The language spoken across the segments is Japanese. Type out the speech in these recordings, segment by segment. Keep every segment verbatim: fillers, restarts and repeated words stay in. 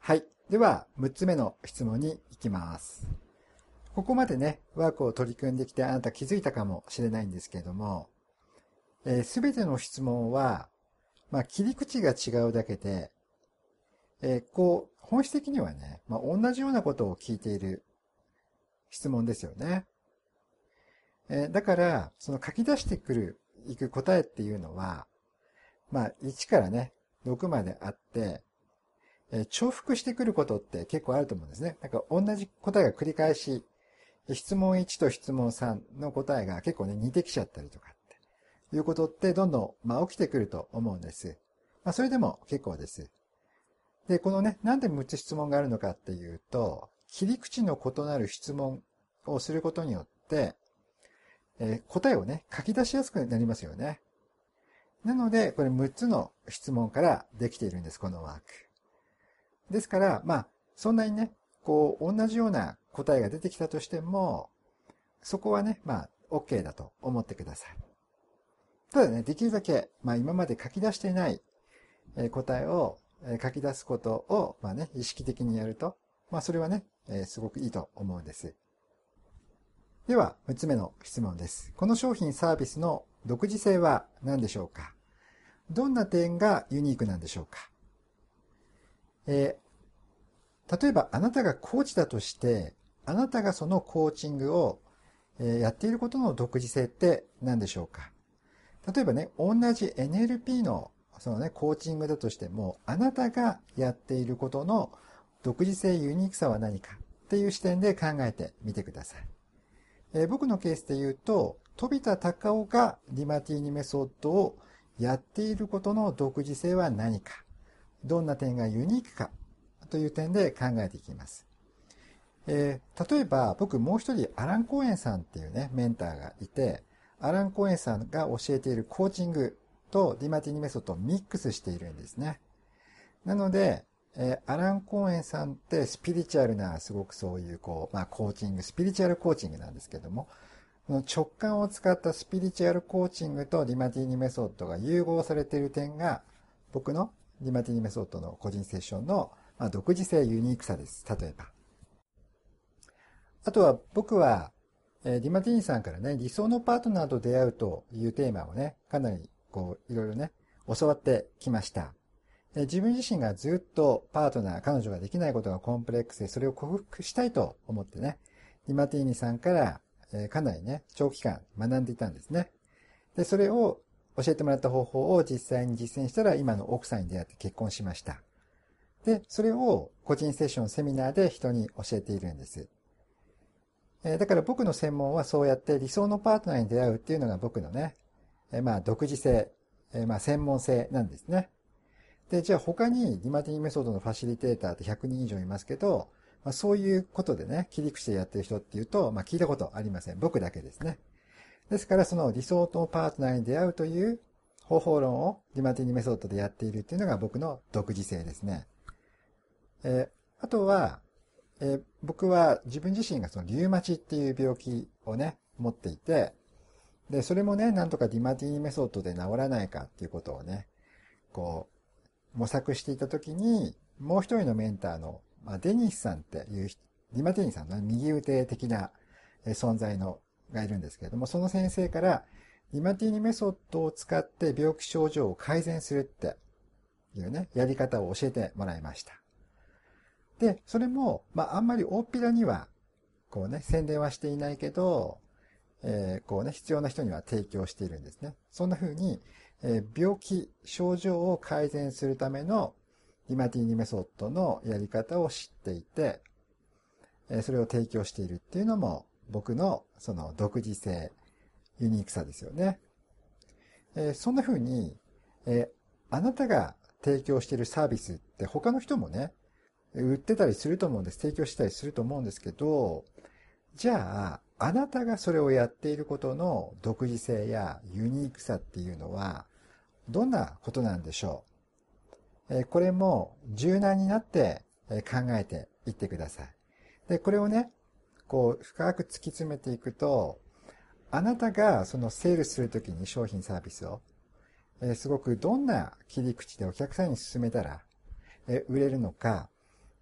はい。では、むっつめの質問に行きます。ここまでね、ワークを取り組んできてあなた気づいたかもしれないんですけれども、す、えー、べ、ての質問は、まあ、切り口が違うだけで、えー、こう、本質的にはね、まあ、同じようなことを聞いている質問ですよね。えー、だから、その書き出してくる、いく答えっていうのは、まあ、いちからね、ろくまであって、えー、重複してくることって結構あると思うんですね。なんか同じ答えが繰り返し、質問いちと質問さんの答えが結構ね、似てきちゃったりとかっていうことってどんどん、まあ、起きてくると思うんです。まあ、それでも結構です。で、このね、なんでむっつ質問があるのかっていうと、切り口の異なる質問をすることによって、えー、答えをね、書き出しやすくなりますよね。なので、これむっつの質問からできているんです、このワーク。ですから、まあ、そんなにね、こう、同じような答えが出てきたとしても、そこはね、まあ、OK だと思ってください。ただね、できるだけ、まあ今まで書き出していない答えを書き出すことを、まあね、意識的にやると、まあそれはね、すごくいいと思うんです。では、むっつめの質問です。この商品サービスの独自性は何でしょうか？どんな点がユニークなんでしょうか？えー、例えばあなたがコーチだとして、あなたがそのコーチングをやっていることの独自性って何でしょうか？例えばね、同じ エヌエルピー のそのね、コーチングだとしても、あなたがやっていることの独自性、ユニークさは何かっていう視点で考えてみてください。えー、僕のケースで言うと、飛田隆夫がディマティーニメソッドをやっていることの独自性は何か、どんな点がユニークかという点で考えていきます。えー、例えば僕もう一人アラン・コーエンさんっていうね、メンターがいて、アラン・コーエンさんが教えているコーチングとディマティーニメソッドをミックスしているんですね。なので、えー、アラン・コーエンさんってスピリチュアルな、すごくそういうこう、まあコーチング、スピリチュアルコーチングなんですけども、この直感を使ったスピリチュアルコーチングとディマティーニメソッドが融合されている点が、僕のディマティーニメソッドの個人セッションの、まあ、独自性、ユニークさです。例えば。あとは僕は、えー、ディマティーニさんからね、理想のパートナーと出会うというテーマをね、かなりこう、いろいろね、教わってきました。えー、自分自身がずっとパートナー、彼女ができないことがコンプレックスで、それを克服したいと思ってね、ディマティーニさんから、えー、かなりね、長期間学んでいたんですね。で、それを教えてもらった方法を実際に実践したら、今の奥さんに出会って結婚しました。で、それを個人セッション、セミナーで人に教えているんです。えだから僕の専門はそうやって理想のパートナーに出会うっていうのが僕のね、えまあ独自性、えまあ専門性なんですね。で、じゃあ他にディマティメソッドのファシリテーターってひゃくにん以上いますけど、まあ、そういうことでね、切り口でやってる人っていうと、まあ聞いたことありません。僕だけですね。ですからその理想のパートナーに出会うという方法論をディマティメソッドでやっているっていうのが僕の独自性ですね。えあとは、えー、僕は自分自身がそのリウマチっていう病気をね、持っていて、で、それもね、なんとかディマティーニメソッドで治らないかっていうことをね、こう、模索していたときに、もう一人のメンターの、まあ、デニスさんっていう、ディマティーニさんの右腕的な存在のがいるんですけれども、その先生から、ディマティーニメソッドを使って病気症状を改善するっていうね、やり方を教えてもらいました。で、それも、まあ、あんまり大っぴらには、こうね、宣伝はしていないけど、えー、こうね、必要な人には提供しているんですね。そんな風に、えー、病気、症状を改善するためのディマティーニメソッドのやり方を知っていて、えー、それを提供しているっていうのも、僕のその独自性、ユニークさですよね。えー、そんな風に、えー、あなたが提供しているサービスって他の人もね、売ってたりすると思うんです。提供したりすると思うんですけど、じゃあ、あなたがそれをやっていることの独自性やユニークさっていうのは、どんなことなんでしょう？えー、これも柔軟になって考えていってください。で、これをね、こう、深く突き詰めていくと、あなたがそのセールするときに商品サービスを、えー、すごくどんな切り口でお客さんに勧めたら、えー、売れるのか、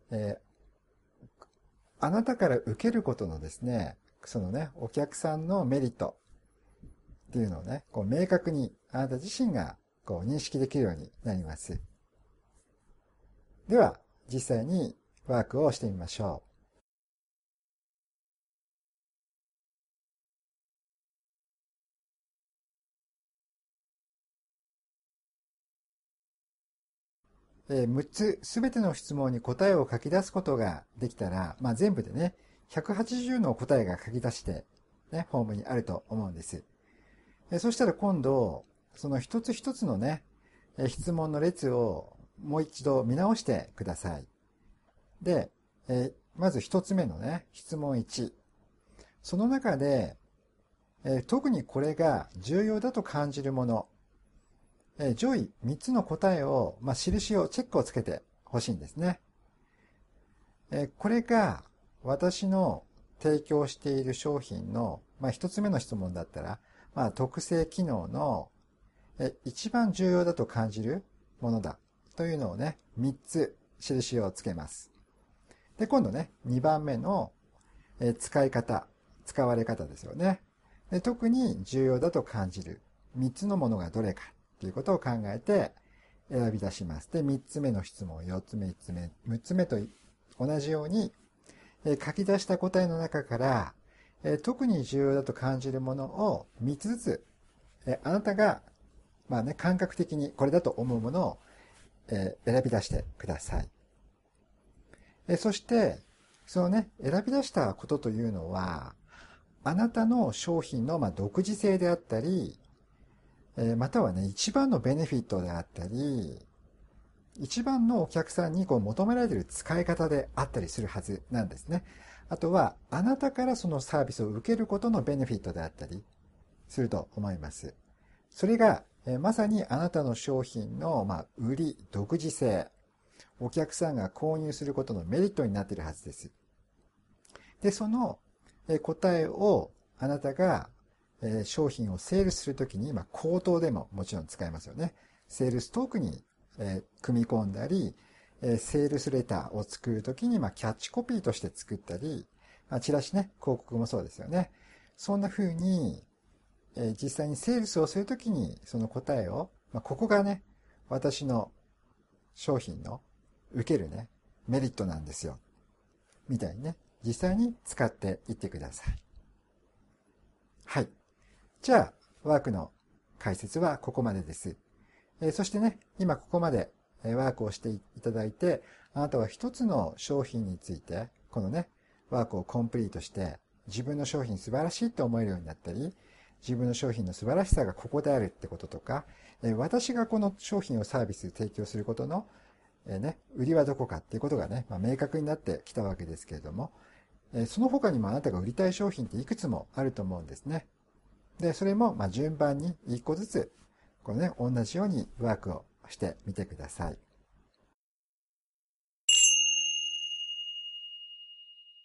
えー、あなたから受けることのですね、そのね、お客さんのメリットっていうのをね、こう明確にあなた自身がこう認識できるようになります。では、実際にワークをしてみましょう。えー、むっつすべての質問に答えを書き出すことができたら、まあ、全部でね、ひゃくはちじゅうの答えが書き出して、ね、フォームにあると思うんです。えー、そしたら今度、その一つ一つのね、えー、質問の列をもう一度見直してください。で、えー、まず一つ目のね、質問いち。その中で、えー、特にこれが重要だと感じるもの、えー、上位みっつの答えを、まあ、印を、チェックをつけてほしいんですね。えー、これが私の提供している商品の、まあ、ひとつめの質問だったら、まあ、特性機能の、えー、一番重要だと感じるものだというのをね、みっつ印をつけます。で、今度ね、にばんめの、えー、使い方、使われ方ですよね。で、特に重要だと感じるみっつのものがどれかということを考えて選び出します。で、みっつめの質問、よっつめ、いつつめ、むっつめと同じように、えー、書き出した答えの中から、えー、特に重要だと感じるものをみっつずつ、えー、あなたが、まあね、感覚的にこれだと思うものを、えー、選び出してください。えー、そして、そのね、選び出したことというのは、あなたの商品のまあ独自性であったり、えー、またはね、一番のベネフィットであったり、一番のお客さんにこう求められている使い方であったりするはずなんですね。あとは、あなたからそのサービスを受けることのベネフィットであったりすると思います。それが、えー、まさにあなたの商品の、まあ、売り、独自性、お客さんが購入することのメリットになっているはずです。で、その答えをあなたが商品をセールするときに、まあ、口頭でももちろん使えますよね。セールストークに組み込んだり、セールスレターを作るときに、まあ、キャッチコピーとして作ったり、まあ、チラシね、広告もそうですよね。そんな風に、実際にセールスをするときに、その答えを、まあ、ここがね、私の商品の受けるね、メリットなんですよ。みたいにね、実際に使っていってください。はい。じゃあ、ワークの解説はここまでです。えー、そしてね、今ここまでワークをしていただいて、あなたは一つの商品について、このね、ワークをコンプリートして、自分の商品素晴らしいと思えるようになったり、自分の商品の素晴らしさがここであるってこととか、えー、私がこの商品をサービス提供することの、えーね、売りはどこかっていうことがね、まあ、明確になってきたわけですけれども、その他にもあなたが売りたい商品っていくつもあると思うんですね。で、それもまあ順番に一個ずつ、このね、同じようにワークをしてみてください。